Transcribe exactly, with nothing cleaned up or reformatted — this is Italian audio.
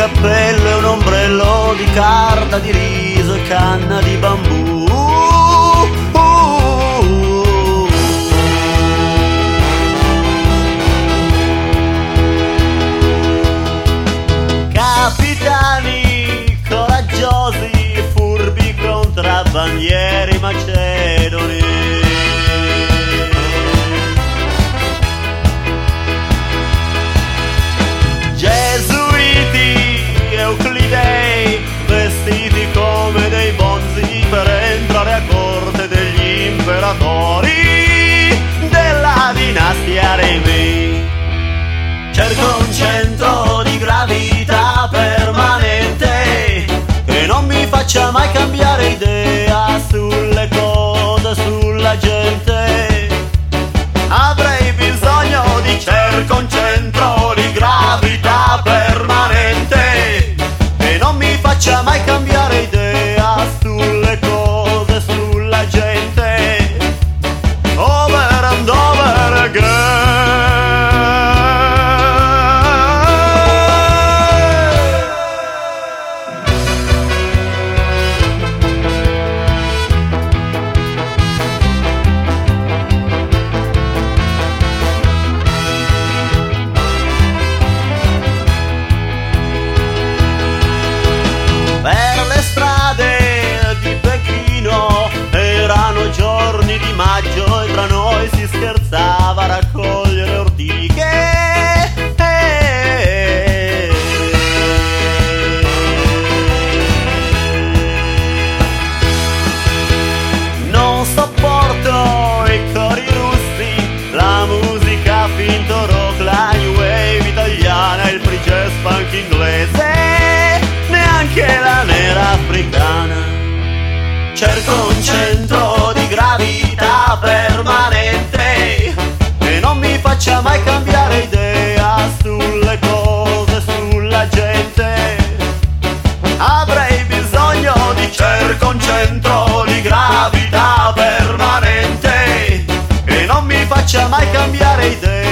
cappello e un ombrello di carta di riso e canna di bambù. Capitani coraggiosi, furbi contrabbandieri macedoni. Gesuiti, euclidei, vestiti come dei bonzi per entrare a corte degli imperatori della dinastia Remi. Cerco un centro di gravità permanente che non mi faccia mai cambiare idea sulle cose, sulla gente. Avrei bisogno di cerco un centro di gravità permanente che non mi faccia mai cambiare idea sulle cose, sulla gente. Over and over again. Giorni di maggio e tra noi si scherzava a raccogliere ortiche. Non sopporto i cori russi, la musica finto rock, la new wave italiana, il free jazz punk inglese, neanche la nera africana. Cerco un centro di gravità permanente che non mi faccia mai cambiare idea sulle cose, sulla gente. Avrei bisogno di cerco un centro di gravità permanente che non mi faccia mai cambiare idea